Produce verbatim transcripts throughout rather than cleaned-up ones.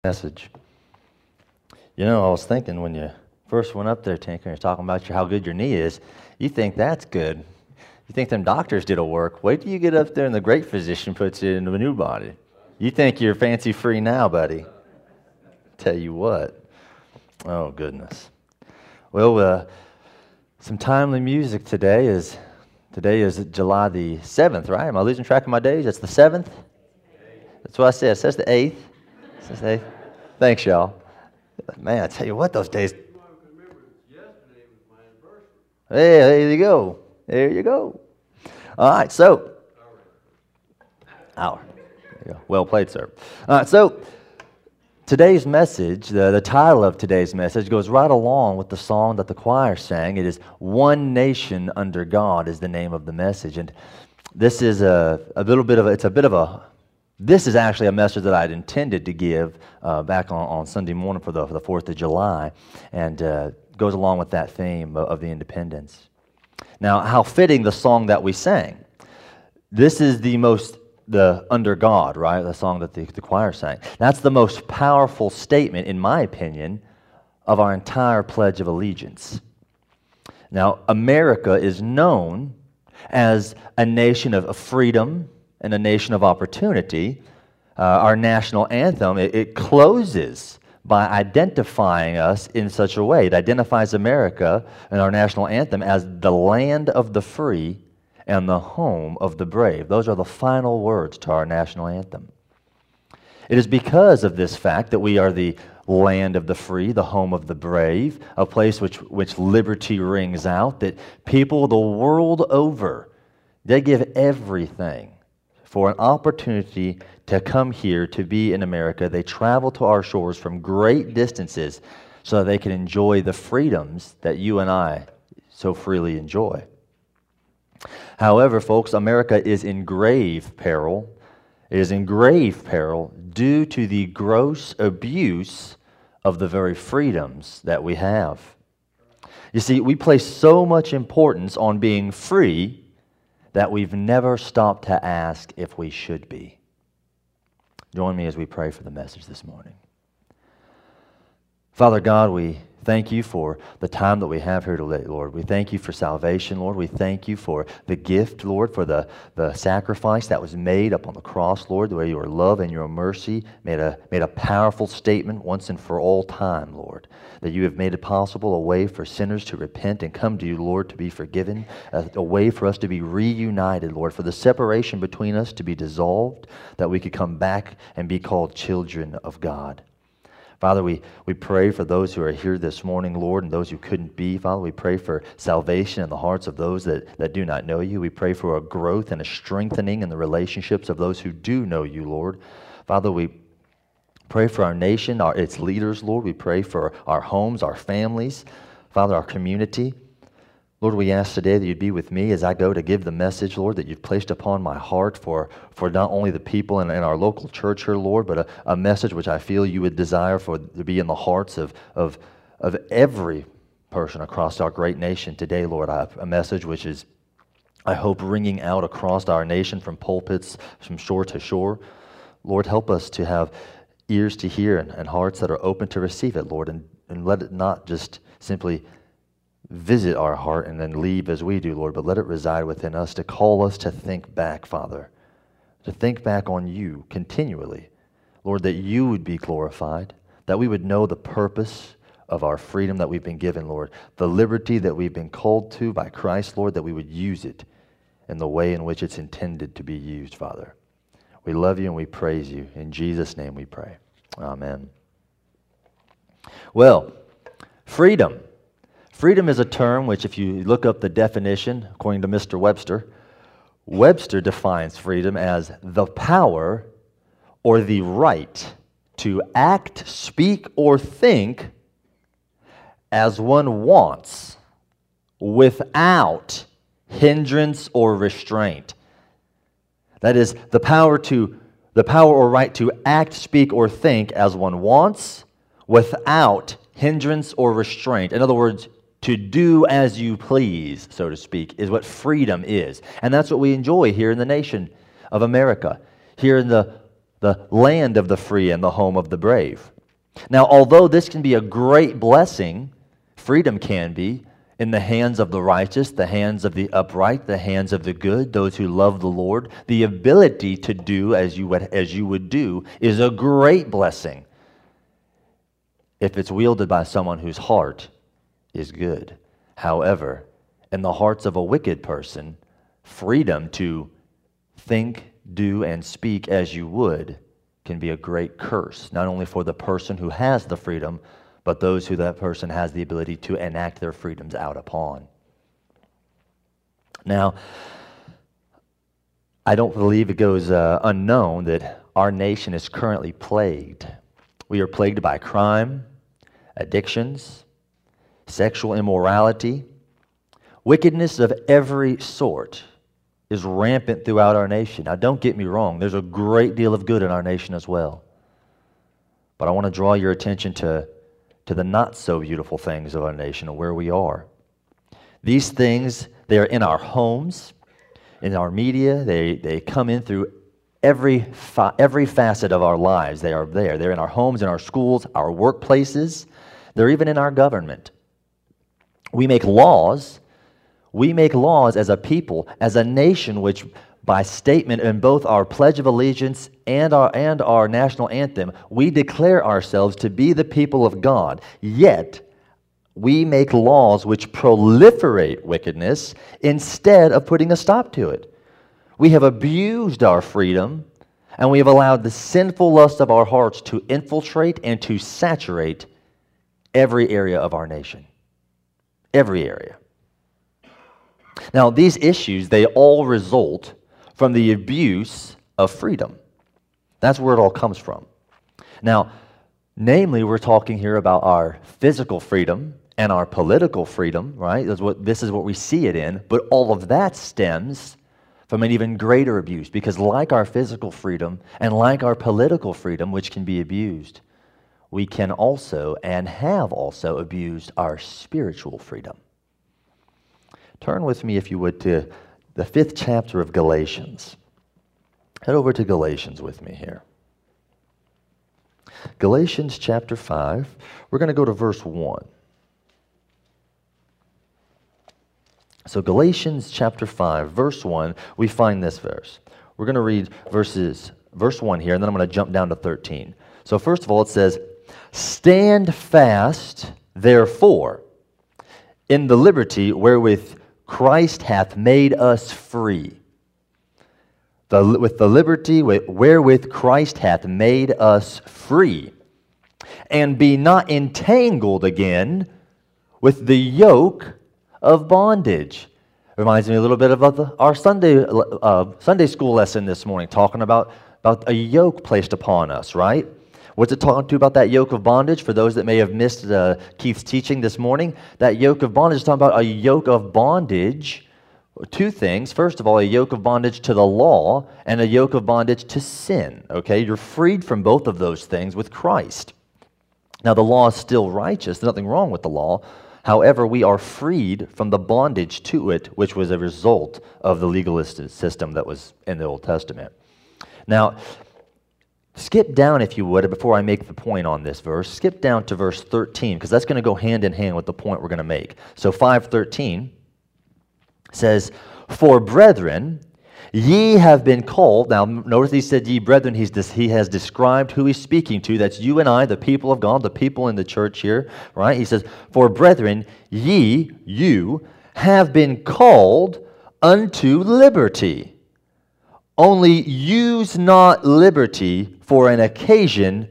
Message. You know, I was thinking when you first went up there, Tinker, and you're talking about your, how good your knee is, you think that's good. You think them doctors did a work. Wait till you get up there and the great physician puts it into a new body. You think you're fancy free now, buddy. Tell you what. Oh, goodness. Well, uh, some timely music today is, today is July the seventh, right? Am I losing track of my days? That's the seventh? That's what I said. It says the eighth. Hey, thanks, y'all. Man, I tell you what, those days. Hey, there you go. There you go. All right, so. Hour. There you go. Well played, sir. All right, so today's message, the, the title of today's message goes right along with the song that the choir sang. It is One Nation Under God is the name of the message. And this is a, a little bit of a, it's a bit of a, This is actually a message that I had intended to give uh, back on, on Sunday morning for the, for the fourth of July, and uh, goes along with that theme of, of the independence. Now, how fitting the song that we sang. This is the most, the Under God, right, the song that the, the choir sang. That's the most powerful statement, in my opinion, of our entire Pledge of Allegiance. Now, America is known as a nation of, of freedom, and a nation of opportunity. Uh, our national anthem, it, it closes by identifying us in such a way. It identifies America and our national anthem as the land of the free and the home of the brave. Those are the final words to our national anthem. It is because of this fact that we are the land of the free, the home of the brave, a place which, which liberty rings out, that people the world over, they give everything for an opportunity to come here, to be in America. They travel to our shores from great distances so that they can enjoy the freedoms that you and I so freely enjoy. However, folks, America is in grave peril. It is in grave peril due to the gross abuse of the very freedoms that we have. You see, we place so much importance on being free that we've never stopped to ask if we should be. Join me as we pray for the message this morning. Father God, we thank you for the time that we have here today, Lord. We thank you for salvation, Lord. We thank you for the gift, Lord, for the, the sacrifice that was made upon the cross, Lord, the way your love and your mercy made a, made a powerful statement once and for all time, Lord, that you have made it possible, a way for sinners to repent and come to you, Lord, to be forgiven, a, a way for us to be reunited, Lord, for the separation between us to be dissolved, that we could come back and be called children of God. Father, we, we pray for those who are here this morning, Lord, and those who couldn't be. Father, we pray for salvation in the hearts of those that, that do not know you. We pray for a growth and a strengthening in the relationships of those who do know you, Lord. Father, we pray for our nation, our, its leaders, Lord. We pray for our homes, our families, Father, our community. Lord, we ask today that you'd be with me as I go to give the message, Lord, that you've placed upon my heart for, for not only the people in, in our local church here, Lord, but a, a message which I feel you would desire for to be in the hearts of, of, of every person across our great nation today, Lord. I have a message which is, I hope, ringing out across our nation from pulpits, from shore to shore. Lord, help us to have ears to hear and, and hearts that are open to receive it, Lord, and, and let it not just simply visit our heart and then leave as we do, Lord, but let it reside within us to call us to think back, Father, to think back on you continually. Lord, that you would be glorified, that we would know the purpose of our freedom that we've been given, Lord, the liberty that we've been called to by Christ, Lord, that we would use it in the way in which it's intended to be used, Father. We love you and we praise you. In Jesus' name we pray. Amen. Well, freedom. Freedom is a term which, if you look up the definition, according to Mister Webster, Webster defines freedom as the power or the right to act, speak, or think as one wants without hindrance or restraint. That is, the power to the power or right to act, speak, or think as one wants without hindrance or restraint. In other words, to do as you please, so to speak, is what freedom is. And that's what we enjoy here in the nation of America. Here in the the land of the free and the home of the brave. Now, although this can be a great blessing, freedom can be, in the hands of the righteous, the hands of the upright, the hands of the good, those who love the Lord, the ability to do as you would, as you would do is a great blessing if it's wielded by someone whose heart is good. However, in the hearts of a wicked person, freedom to think, do, and speak as you would can be a great curse, not only for the person who has the freedom, but those who that person has the ability to enact their freedoms out upon. Now, I don't believe it goes uh, unknown that our nation is currently plagued. We are plagued by crime, addictions, sexual immorality. Wickedness of every sort is rampant throughout our nation. Now, don't get me wrong. There's a great deal of good in our nation as well. But I want to draw your attention to, to the not-so-beautiful things of our nation and where we are. These things, they are in our homes, in our media. They, they come in through every, fa- every facet of our lives. They are there. They're in our homes, in our schools, our workplaces. They're even in our government. We make laws. We make laws as a people, as a nation, which by statement in both our Pledge of Allegiance and our, and our national anthem, we declare ourselves to be the people of God. Yet, we make laws which proliferate wickedness instead of putting a stop to it. We have abused our freedom, and we have allowed the sinful lust of our hearts to infiltrate and to saturate every area of our nation. Every area. Now, these issues, they all result from the abuse of freedom. That's where it all comes from. Now, namely, we're talking here about our physical freedom and our political freedom, right? That's what, this is what we see it in, but all of that stems from an even greater abuse, because like our physical freedom and like our political freedom, which can be abused, we can also and have also abused our spiritual freedom. Turn with me, if you would, to the fifth chapter of Galatians. Head over to Galatians with me here. Galatians chapter five. We're going to go to verse one. So Galatians chapter five, verse one, we find this verse. We're going to read verses, verse one here, and then I'm going to jump down to thirteen. So first of all, it says, "Stand fast, therefore, in the liberty wherewith Christ hath made us free." The, with the liberty wherewith Christ hath made us free. "And be not entangled again with the yoke of bondage." Reminds me a little bit of the, our Sunday uh, Sunday school lesson this morning, talking about, about a yoke placed upon us, right? What's it talking to about that yoke of bondage? For those that may have missed uh, Keith's teaching this morning, that yoke of bondage is talking about a yoke of bondage. Two things. First of all, a yoke of bondage to the law and a yoke of bondage to sin. Okay, you're freed from both of those things with Christ. Now, the law is still righteous. There's nothing wrong with the law. However, we are freed from the bondage to it, which was a result of the legalistic system that was in the Old Testament. Now, skip down, if you would, before I make the point on this verse. Skip down to verse thirteen, because that's going to go hand in hand with the point we're going to make. So five thirteen says, "For brethren, ye have been called." Now, notice he said ye brethren. He's dis- he has described who he's speaking to. That's you and I, the people of God, the people in the church here, right? He says, "For brethren, ye, you, have been called unto liberty. Only use not liberty for an occasion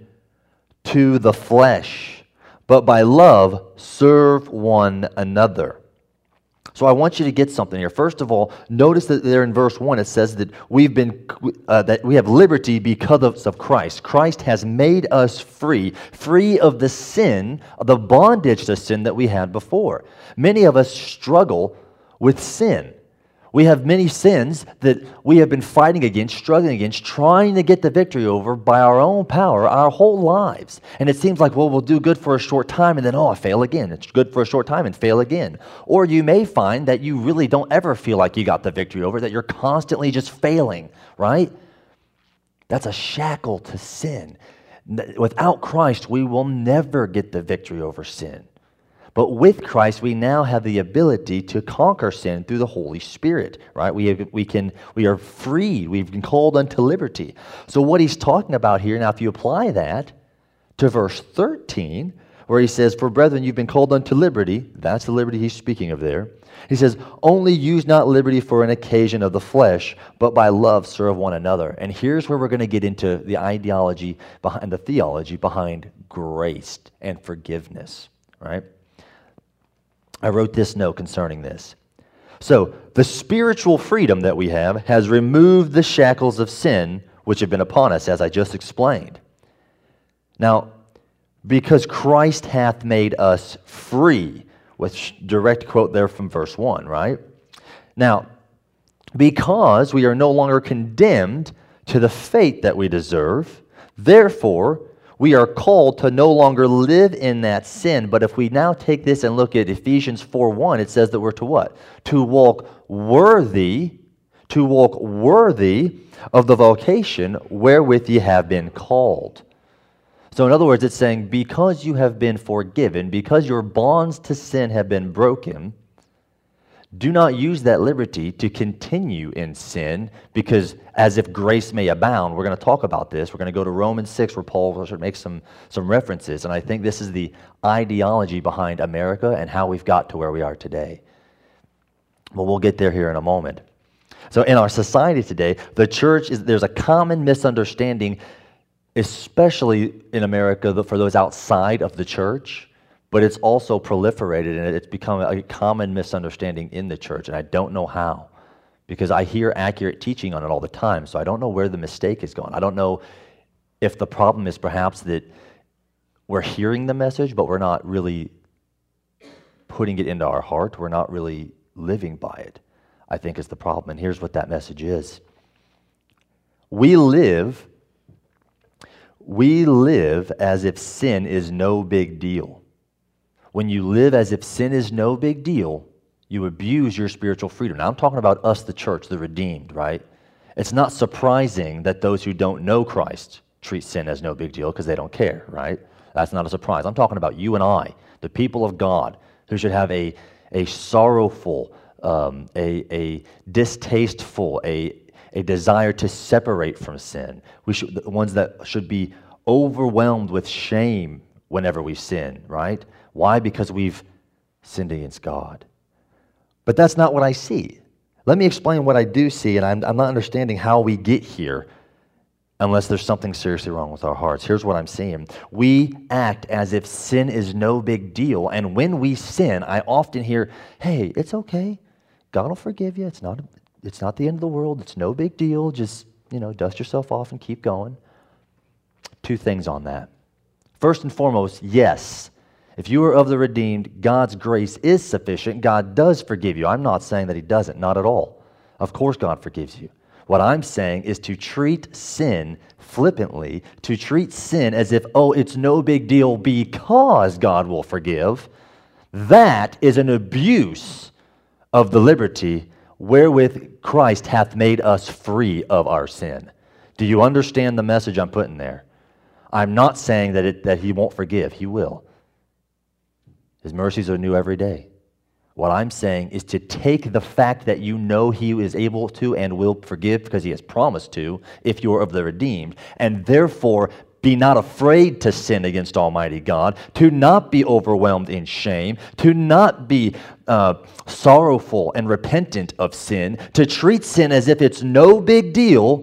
to the flesh, but by love serve one another." So I want you to get something here. First of all, notice that there in verse one it says that we've been uh, that we have liberty because of, of Christ. Christ has made us free, free of the sin, of the bondage to sin that we had before. Many of us struggle with sin. We have many sins that we have been fighting against, struggling against, trying to get the victory over by our own power our whole lives. And it seems like, well, we'll do good for a short time and then, oh, I fail again. It's good for a short time and fail again. Or you may find that you really don't ever feel like you got the victory over, that you're constantly just failing, right? That's a shackle to sin. Without Christ, we will never get the victory over sin. But with Christ, we now have the ability to conquer sin through the Holy Spirit, right? We, have, we, can, we are freed. We've been called unto liberty. So what he's talking about here, now if you apply that to verse thirteen, where he says, for brethren, you've been called unto liberty. That's the liberty he's speaking of there. He says, only use not liberty for an occasion of the flesh, but by love serve one another. And here's where we're going to get into the ideology behind the theology behind grace and forgiveness, right? I wrote this note concerning this. So, the spiritual freedom that we have has removed the shackles of sin which have been upon us, as I just explained. Now, because Christ hath made us free, with direct quote there from verse one, right? Now, because we are no longer condemned to the fate that we deserve, therefore, we are called to no longer live in that sin. But if we now take this and look at Ephesians four one, it says that we're to what? To walk worthy, to walk worthy of the vocation wherewith ye have been called. So in other words, it's saying, because you have been forgiven, because your bonds to sin have been broken, do not use that liberty to continue in sin, because as if grace may abound. We're going to talk about this. We're going to go to Romans six, where Paul makes some, some references. And I think this is the ideology behind America and how we've got to where we are today. But we'll get there here in a moment. So in our society today, the church, is there's a common misunderstanding, especially in America for those outside of the church, but it's also proliferated and it's become a common misunderstanding in the church, and I don't know how, because I hear accurate teaching on it all the time, so I don't know where the mistake is going. I don't know if the problem is perhaps that we're hearing the message, but we're not really putting it into our heart. We're not really living by it, I think is the problem, and here's what that message is. We live, we live as if sin is no big deal. When you live as if sin is no big deal, you abuse your spiritual freedom. Now, I'm talking about us, the church, the redeemed, right? It's not surprising that those who don't know Christ treat sin as no big deal because they don't care, right? That's not a surprise. I'm talking about you and I, the people of God, who should have a, a sorrowful, um, a, a distasteful, a, a desire to separate from sin. We should, the ones that should be overwhelmed with shame whenever we sin, right? Why? Because we've sinned against God. But that's not what I see. Let me explain what I do see, and I'm, I'm not understanding how we get here unless there's something seriously wrong with our hearts. Here's what I'm seeing. We act as if sin is no big deal, and when we sin, I often hear, hey, it's okay. God will forgive you. It's not, it's not the end of the world. It's no big deal. Just, you know, dust yourself off and keep going. Two things on that. First and foremost, yes, if you are of the redeemed, God's grace is sufficient. God does forgive you. I'm not saying that He doesn't, not at all. Of course God forgives you. What I'm saying is to treat sin flippantly, to treat sin as if, oh, it's no big deal because God will forgive, that is an abuse of the liberty wherewith Christ hath made us free of our sin. Do you understand the message I'm putting there? I'm not saying that, it, that He won't forgive. He will. His mercies are new every day. What I'm saying is to take the fact that you know He is able to and will forgive because He has promised to if you are of the redeemed, and therefore be not afraid to sin against Almighty God, to not be overwhelmed in shame, to not be uh, sorrowful and repentant of sin, to treat sin as if it's no big deal.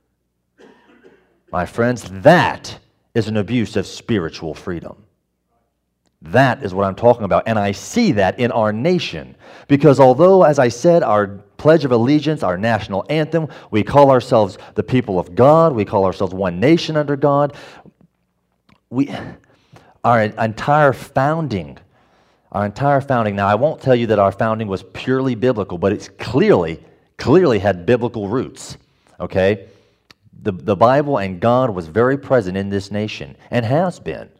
My friends, that is an abuse of spiritual freedom. That is what I'm talking about, and I see that in our nation. Because although, as I said, our Pledge of Allegiance, our national anthem, we call ourselves the people of God, we call ourselves one nation under God, we, our entire founding, our entire founding, now I won't tell you that our founding was purely biblical, but it's clearly, clearly had biblical roots, okay? The, the Bible and God was very present in this nation, and has been.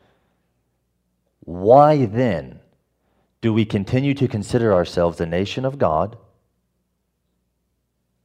Why then do we continue to consider ourselves a nation of God?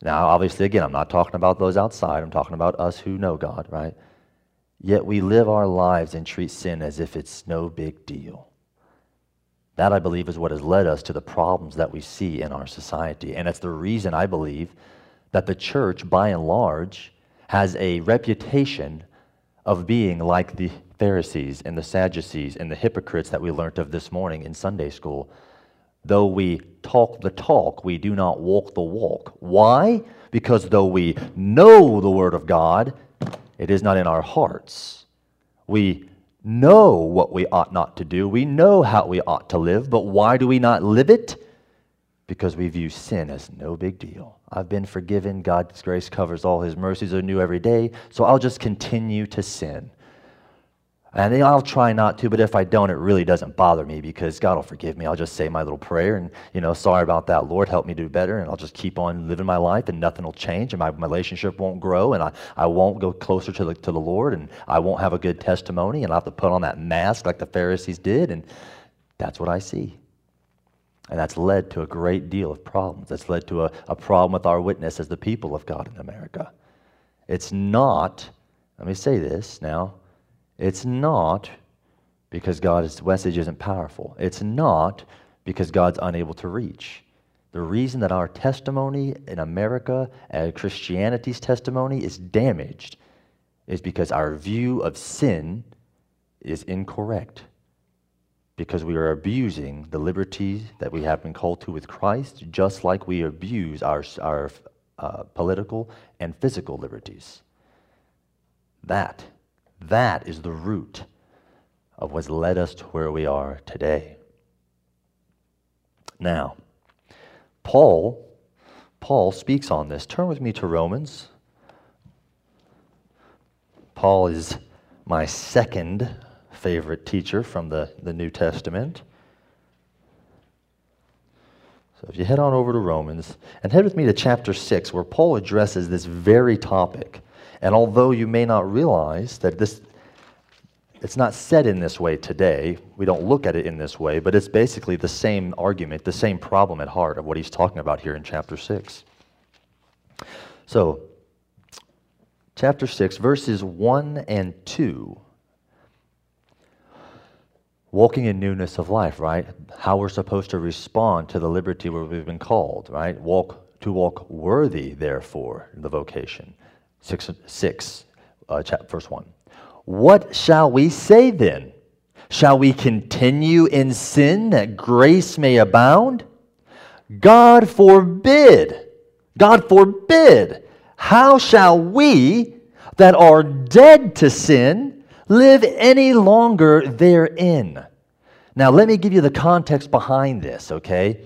Now, obviously, again, I'm not talking about those outside. I'm talking about us who know God, right? Yet we live our lives and treat sin as if it's no big deal. That, I believe, is what has led us to the problems that we see in our society. And it's the reason, I believe, that the church, by and large, has a reputation of being like the Pharisees and the Sadducees and the hypocrites that we learnt of this morning in Sunday school. Though we talk the talk, we do not walk the walk. Why? Because though we know the Word of God, it is not in our hearts. We know what we ought not to do. We know how we ought to live, but why do we not live it? Because we view sin as no big deal. I've been forgiven. God's grace covers all His mercies are new every day, so I'll just continue to sin. And I'll try not to, but if I don't, it really doesn't bother me because God will forgive me. I'll just say my little prayer and, you know, sorry about that, Lord, help me do better, and I'll just keep on living my life and nothing will change and my relationship won't grow and I, I won't go closer to the, to the Lord and I won't have a good testimony and I'll have to put on that mask like the Pharisees did, and that's what I see. And that's led to a great deal of problems. That's led to a, a problem with our witness as the people of God in America. It's not, let me say this now, it's not because God's message isn't powerful. It's not because God's unable to reach. The reason that our testimony in America, and Christianity's testimony, is damaged is because our view of sin is incorrect. Because we are abusing the liberties that we have been called to with Christ, just like we abuse our, our uh, political and physical liberties. That That is the root of what's led us to where we are today. Now, Paul, Paul speaks on this. Turn with me to Romans. Paul is my second favorite teacher from the, the New Testament. So if you head on over to Romans, and head with me to chapter six, where Paul addresses this very topic. And although you may not realize that this, it's not said in this way today, we don't look at it in this way, but it's basically the same argument, the same problem at heart of what he's talking about here in chapter six. So, chapter six, verses one and two. Walking in newness of life, right? How we're supposed to respond to the liberty where we've been called, right? Walk to walk worthy, therefore, the vocation. Six, six uh, chapter, verse one. What shall we say then? Shall we continue in sin that grace may abound? God forbid. God forbid. How shall we that are dead to sin live any longer therein? Now, let me give you the context behind this, okay?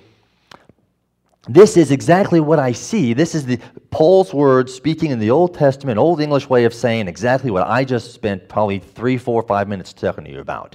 This is exactly what I see. This is the Paul's words speaking in the Old Testament, Old English way of saying exactly what I just spent probably three, four, five minutes talking to you about.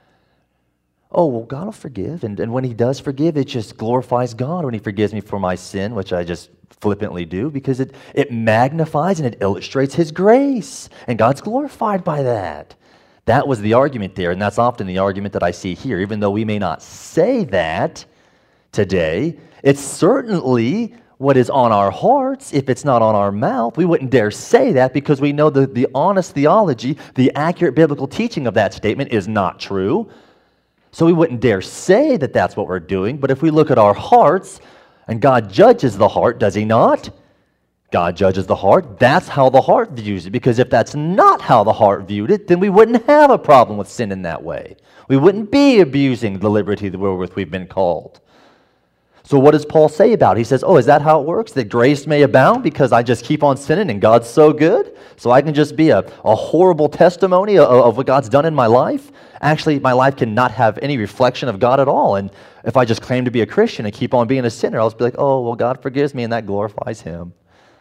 Oh, well, God will forgive. And, and when He does forgive, it just glorifies God when He forgives me for my sin, which I just flippantly do, because it, it magnifies and it illustrates His grace. And God's glorified by that. That was the argument there, and that's often the argument that I see here. Even though we may not say that today, it's certainly what is on our hearts. If it's not on our mouth, we wouldn't dare say that because we know that the honest theology, the accurate biblical teaching of that statement is not true. So we wouldn't dare say that that's what we're doing. But if we look at our hearts, and God judges the heart, does He not? God judges the heart. That's how the heart views it. Because if that's not how the heart viewed it, then we wouldn't have a problem with sin in that way. We wouldn't be abusing the liberty wherewith we've been called. So what does Paul say about it? He says, oh, is that how it works? That grace may abound because I just keep on sinning and God's so good? So I can just be a, a horrible testimony of, of what God's done in my life? Actually, my life cannot have any reflection of God at all. And if I just claim to be a Christian and keep on being a sinner, I'll just be like, oh, well, God forgives me and that glorifies Him.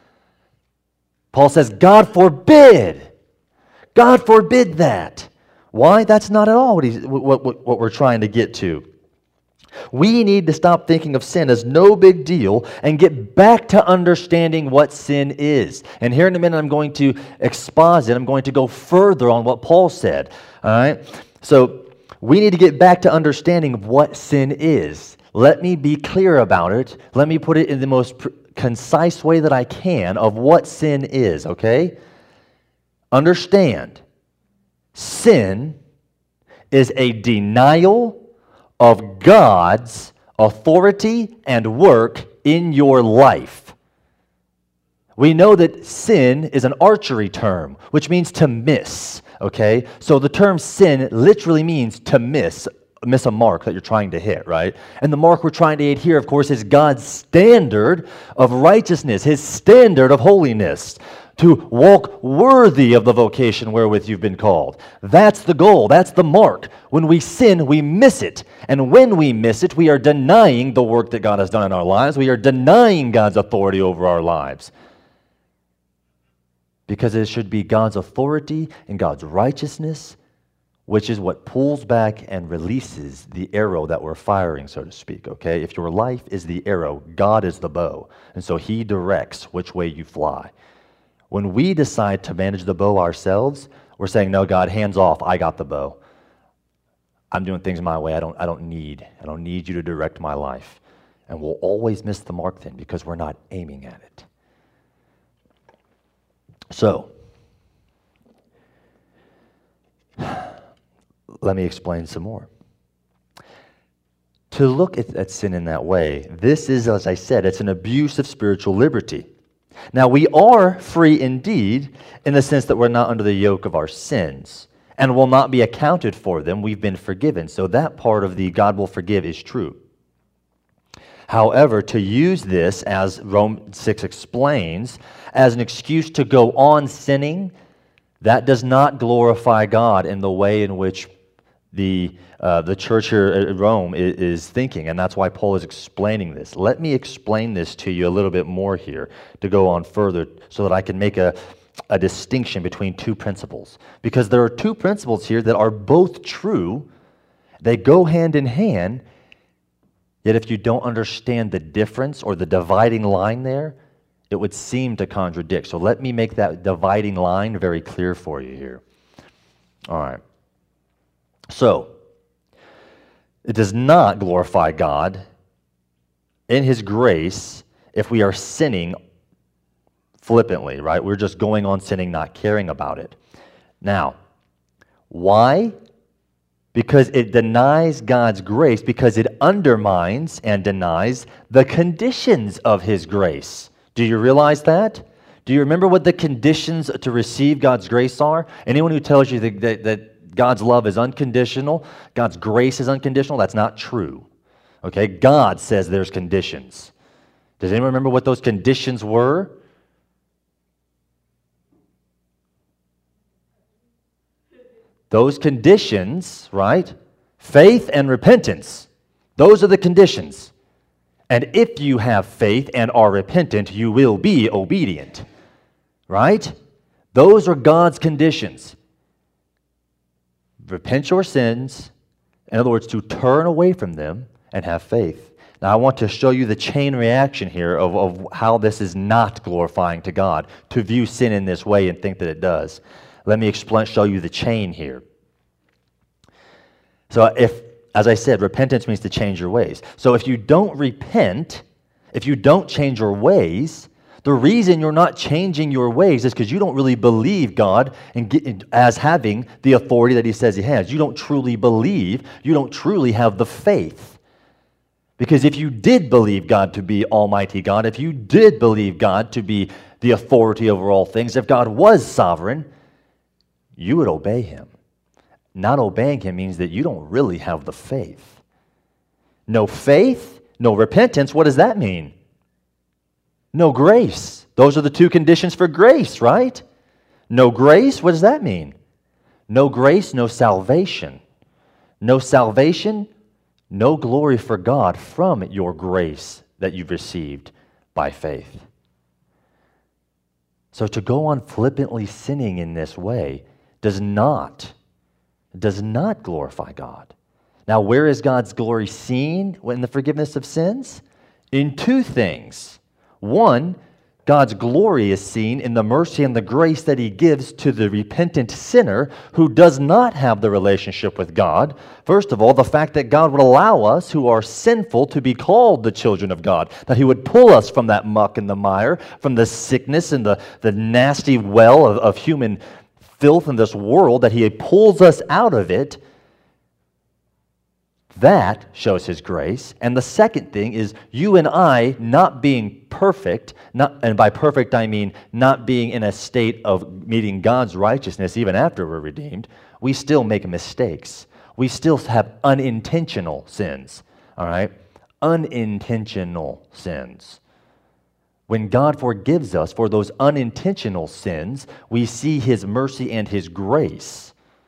Paul says, God forbid. God forbid that. Why? That's not at all what, he's, what, what, what we're trying to get to. We need to stop thinking of sin as no big deal and get back to understanding what sin is. And here in a minute, I'm going to exposit. I'm going to go further on what Paul said. All right? So we need to get back to understanding of what sin is. Let me be clear about it. Let me put it in the most pr- concise way that I can of what sin is, okay? Understand, sin is a denial of God's authority and work in your life. We know that sin is an archery term, which means to miss, okay? So the term sin literally means to miss, miss a mark that you're trying to hit, right? And the mark we're trying to hit here, of course, is God's standard of righteousness, His standard of holiness, to walk worthy of the vocation wherewith you've been called. That's the goal. That's the mark. When we sin, we miss it. And when we miss it, we are denying the work that God has done in our lives. We are denying God's authority over our lives. Because it should be God's authority and God's righteousness, which is what pulls back and releases the arrow that we're firing, so to speak, okay? If your life is the arrow, God is the bow. And so He directs which way you fly. When we decide to manage the bow ourselves, we're saying, no, God, hands off, I got the bow. I'm doing things my way. I don't, I don't need, I don't need you to direct my life. And we'll always miss the mark then because we're not aiming at it. So, let me explain some more. To look at, at sin in that way, this is, as I said, it's an abuse of spiritual liberty. Now, we are free indeed in the sense that we're not under the yoke of our sins and will not be accounted for them. We've been forgiven. So that part of the God will forgive is true. However, to use this, as Romans six explains, as an excuse to go on sinning, that does not glorify God in the way in which the uh, the church here at Rome is, is thinking, and that's why Paul is explaining this. Let me explain this to you a little bit more here to go on further so that I can make a, a distinction between two principles. Because there are two principles here that are both true. They go hand in hand, yet if you don't understand the difference or the dividing line there, it would seem to contradict. So let me make that dividing line very clear for you here. All right. So, it does not glorify God in His grace if we are sinning flippantly, right? We're just going on sinning, not caring about it. Now, why? Because it denies God's grace, because it undermines and denies the conditions of His grace. Do you realize that? Do you remember what the conditions to receive God's grace are? Anyone who tells you that, that, that God's love is unconditional, God's grace is unconditional, that's not true. Okay, God says there's conditions. Does anyone remember what those conditions were? Those conditions, right? Faith and repentance. Those are the conditions. And if you have faith and are repentant, you will be obedient. Right? Those are God's conditions. Repent your sins, in other words, to turn away from them and have faith. Now, I want to show you the chain reaction here of, of how this is not glorifying to God, to view sin in this way and think that it does. Let me explain, show you the chain here. So if, as I said, repentance means to change your ways. So if you don't repent, if you don't change your ways, the reason you're not changing your ways is because you don't really believe God and get, as having the authority that He says He has. You don't truly believe. You don't truly have the faith. Because if you did believe God to be Almighty God, if you did believe God to be the authority over all things, if God was sovereign, you would obey Him. Not obeying Him means that you don't really have the faith. No faith, no repentance, what does that mean? No grace. Those are the two conditions for grace, right? No grace, what does that mean? No grace, no salvation. No salvation, no glory for God from your grace that you've received by faith. So to go on flippantly sinning in this way does not, does not glorify God. Now, where is God's glory seen in the forgiveness of sins? In two things. One, God's glory is seen in the mercy and the grace that he gives to the repentant sinner who does not have the relationship with God. First of all, the fact that God would allow us who are sinful to be called the children of God, that he would pull us from that muck and the mire, from the sickness and the, the nasty well of, of human filth in this world, that he pulls us out of it. That shows his grace. And the second thing is you and I not being perfect, not, and by perfect I mean not being in a state of meeting God's righteousness even after we're redeemed. We still make mistakes. We still have unintentional sins, all right? Unintentional sins. When God forgives us for those unintentional sins, we see his mercy and his grace.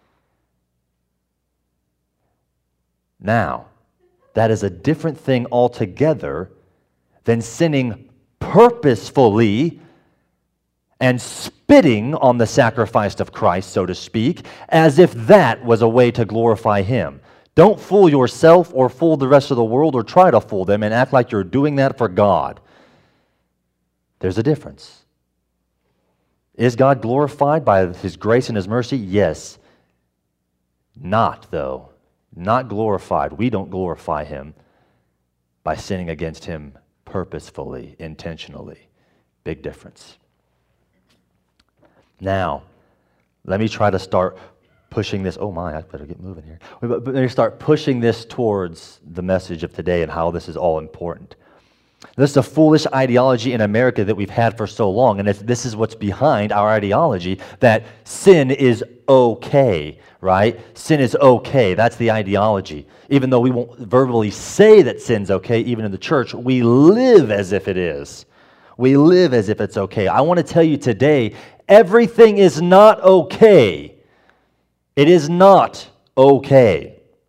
Now, that is a different thing altogether than sinning purposefully and spitting on the sacrifice of Christ, so to speak, as if that was a way to glorify him. Don't fool yourself or fool the rest of the world or try to fool them and act like you're doing that for God. There's a difference. Is God glorified by his grace and his mercy? Yes. Not, though. Not glorified. We don't glorify him by sinning against him purposefully, intentionally. Big difference. Now, let me try to start pushing this. Oh my, I better get moving here. Let me start pushing this towards the message of today and how this is all important. This is a foolish ideology in America that we've had for so long, and this is what's behind our ideology, that sin is okay, right? Sin is okay. That's the ideology. Even though we won't verbally say that sin's okay, even in the church, we live as if it is. We live as if it's okay. I want to tell you today, everything is not okay. It is not okay.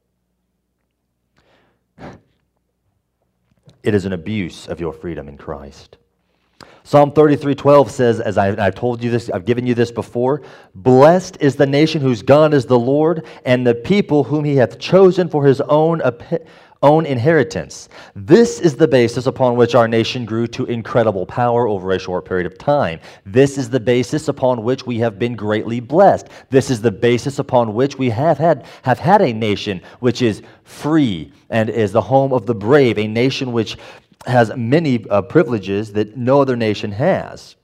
It is an abuse of your freedom in Christ. Psalm thirty-three twelve says, as I, I've told you this, I've given you this before, blessed is the nation whose God is the Lord, and the people whom he hath chosen for his own, own inheritance. This is the basis upon which our nation grew to incredible power over a short period of time. This is the basis upon which we have been greatly blessed. This is the basis upon which we have had, have had a nation which is free and is the home of the brave, a nation which has many uh, privileges that no other nation has.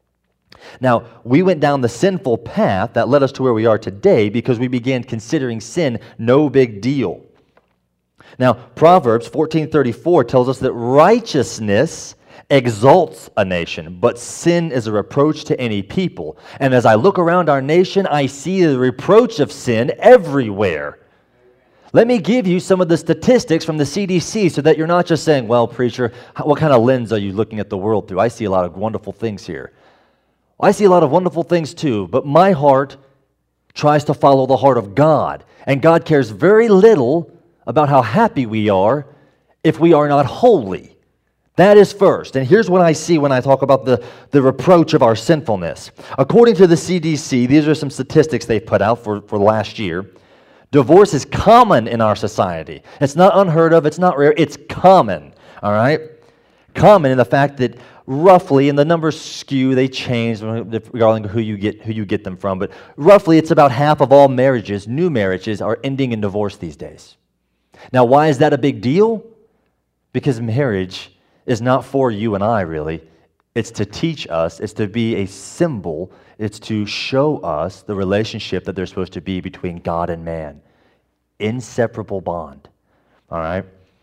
Now, we went down the sinful path that led us to where we are today because we began considering sin no big deal. Now, Proverbs fourteen thirty-four tells us that righteousness exalts a nation, but sin is a reproach to any people. And as I look around our nation, I see the reproach of sin everywhere. Let me give you some of the statistics from the C D C so that you're not just saying, well, preacher, what kind of lens are you looking at the world through? I see a lot of wonderful things here. I see a lot of wonderful things too, but my heart tries to follow the heart of God. And God cares very little about how happy we are if we are not holy. That is first. And here's what I see when I talk about the, the reproach of our sinfulness. According to the C D C, these are some statistics they've put out for, for last year. Divorce is common in our society. It's not unheard of. It's not rare. It's common. All right? Common in the fact that roughly, and the numbers skew, they change regarding who you get who you get them from, but roughly it's about half of all marriages, new marriages, are ending in divorce these days. Now, why is that a big deal? Because marriage is not for you and I, really. It's to teach us. It's to be a symbol. It's to show us the relationship that there's supposed to be between God and man. Inseparable bond, all right,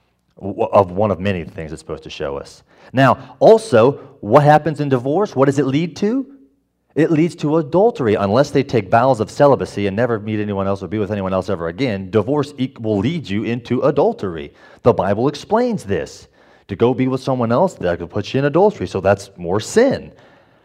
of one of many things it's supposed to show us. Now, also, what happens in divorce? What does it lead to? It leads to adultery. Unless they take vows of celibacy and never meet anyone else or be with anyone else ever again, divorce will lead you into adultery. The Bible explains this. To go be with someone else, that could put you in adultery, so that's more sin.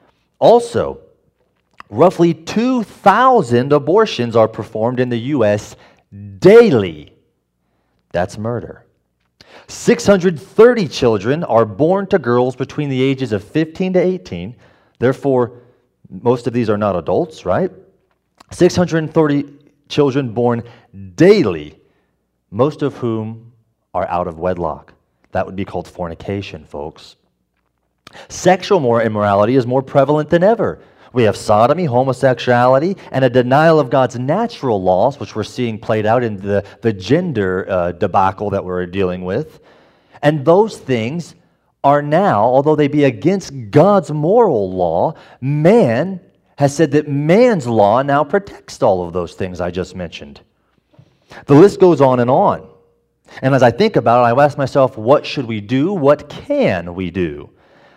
Also, roughly two thousand abortions are performed in the U S daily. That's murder. six hundred thirty children are born to girls between the ages of fifteen to eighteen. Therefore, most of these are not adults, right? six hundred thirty children born daily, most of whom are out of wedlock. That would be called fornication, folks. Sexual more immorality is more prevalent than ever. We have sodomy, homosexuality, and a denial of God's natural laws, which we're seeing played out in the, the gender uh, debacle that we're dealing with. And those things are now, although they be against God's moral law, man has said that man's law now protects all of those things I just mentioned. The list goes on and on. And as I think about it, I ask myself, what should we do? What can we do?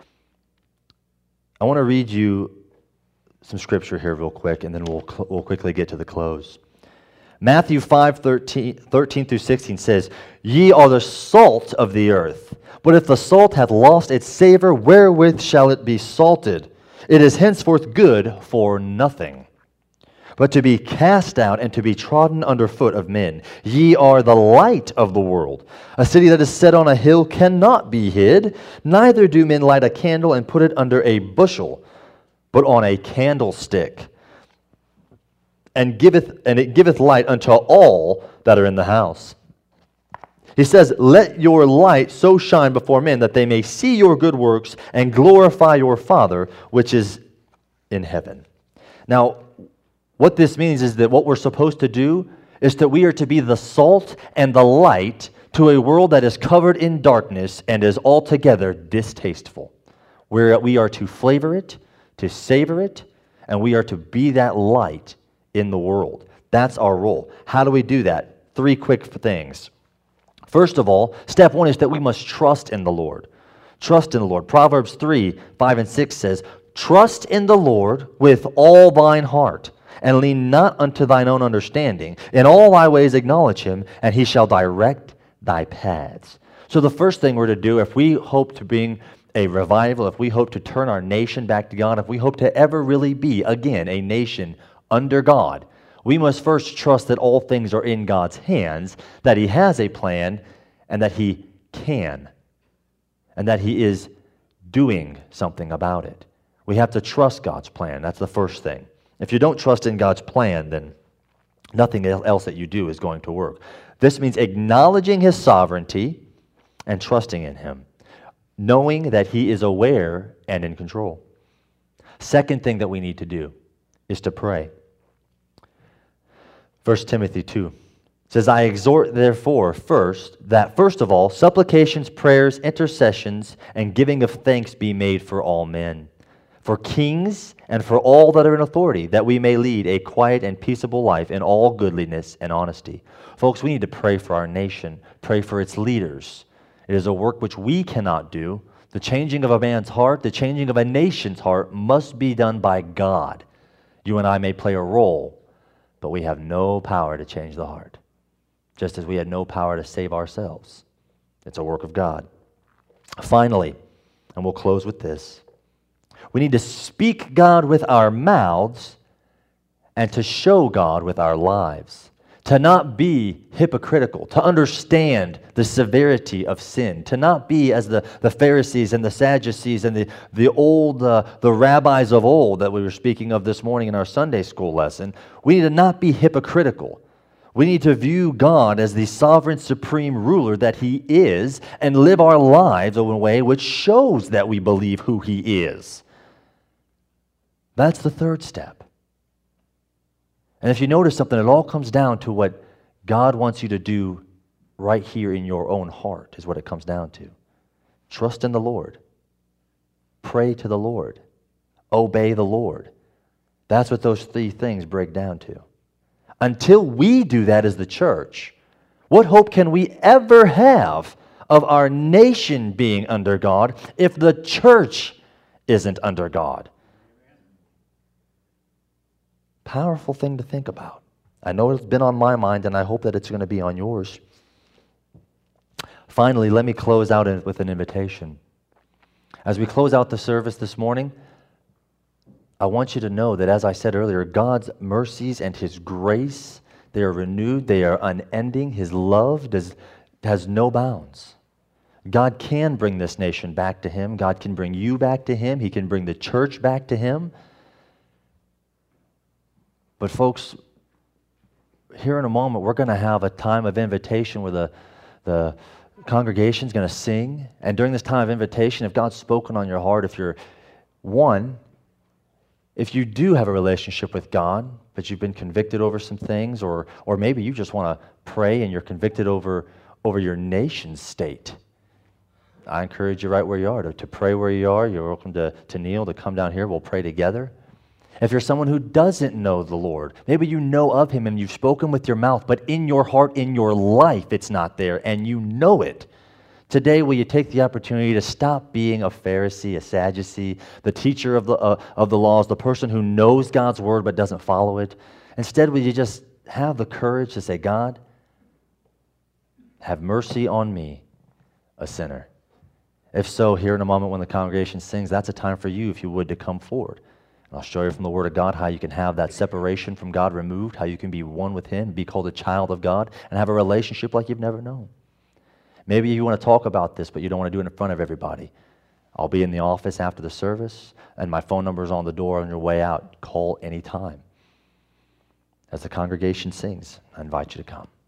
I want to read you some scripture here real quick, and then we'll, we'll quickly get to the close. Matthew five, thirteen, thirteen through sixteen says, Ye are the salt of the earth. But if the salt hath lost its savor, wherewith shall it be salted? It is henceforth good for nothing, but to be cast out and to be trodden under foot of men. Ye are the light of the world. A city that is set on a hill cannot be hid, neither do men light a candle and put it under a bushel, but on a candlestick, and giveth and it giveth light unto all that are in the house. He says, Let your light so shine before men that they may see your good works and glorify your Father which is in heaven. Now, what this means is that what we're supposed to do is that we are to be the salt and the light to a world that is covered in darkness and is altogether distasteful. Where we are to flavor it, to savor it, and we are to be that light in the world. That's our role. How do we do that? Three quick things. First of all, step one is that we must trust in the Lord. Trust in the Lord. Proverbs three, five and six says, Trust in the Lord with all thine heart, and lean not unto thine own understanding. In all thy ways acknowledge him, and he shall direct thy paths. So the first thing we're to do, if we hope to bring a revival, if we hope to turn our nation back to God, if we hope to ever really be, again, a nation under God, we must first trust that all things are in God's hands, that he has a plan, and that he can, and that he is doing something about it. We have to trust God's plan. That's the first thing. If you don't trust in God's plan, then nothing else that you do is going to work. This means acknowledging his sovereignty and trusting in him, knowing that he is aware and in control. Second thing that we need to do is to pray. First Timothy two says, I exhort therefore first, that first of all, supplications, prayers, intercessions, and giving of thanks be made for all men, for kings and for all that are in authority, that we may lead a quiet and peaceable life in all goodliness and honesty. Folks, we need to pray for our nation, pray for its leaders. It is a work which we cannot do. The changing of a man's heart, the changing of a nation's heart must be done by God. You and I may play a role, but we have no power to change the heart, just as we had no power to save ourselves. It's a work of God. Finally, and we'll close with this, we need to speak God with our mouths and to show God with our lives. To not be hypocritical, to understand the severity of sin, to not be as the, the Pharisees and the Sadducees and the, the old, uh, the rabbis of old that we were speaking of this morning in our Sunday school lesson. We need to not be hypocritical. We need to view God as the sovereign supreme ruler that he is and live our lives in a way which shows that we believe who he is. That's the third step. And if you notice something, it all comes down to what God wants you to do right here in your own heart is what it comes down to. Trust in the Lord. Pray to the Lord. Obey the Lord. That's what those three things break down to. Until we do that as the church, what hope can we ever have of our nation being under God if the church isn't under God? Powerful thing to think about. I know it's been on my mind, and I hope that it's going to be on yours. Finally, let me close out with an invitation. As we close out the service this morning, I want you to know that, as I said earlier, God's mercies and his grace, they are renewed, they are unending. His love does, has no bounds. God can bring this nation back to him. God can bring you back to him. He can bring the church back to him. But folks, here in a moment, we're going to have a time of invitation where the, the, congregation's going to sing, and during this time of invitation, if God's spoken on your heart, if you're one, if you do have a relationship with God, but you've been convicted over some things, or or maybe you just want to pray and you're convicted over, over your nation's state, I encourage you right where you are to, to pray where you are. You're welcome to, to kneel, to come down here. We'll pray together. If you're someone who doesn't know the Lord, maybe you know of Him and you've spoken with your mouth, but in your heart, in your life, it's not there, and you know it. Today, will you take the opportunity to stop being a Pharisee, a Sadducee, the teacher of the, uh, of the laws, the person who knows God's word but doesn't follow it? Instead, will you just have the courage to say, God, have mercy on me, a sinner. If so, here in a moment when the congregation sings, that's a time for you, if you would, to come forward. And I'll show you from the Word of God how you can have that separation from God removed, how you can be one with Him, be called a child of God, and have a relationship like you've never known. Maybe you want to talk about this, but you don't want to do it in front of everybody. I'll be in the office after the service, and my phone number is on the door on your way out. Call anytime. As the congregation sings, I invite you to come.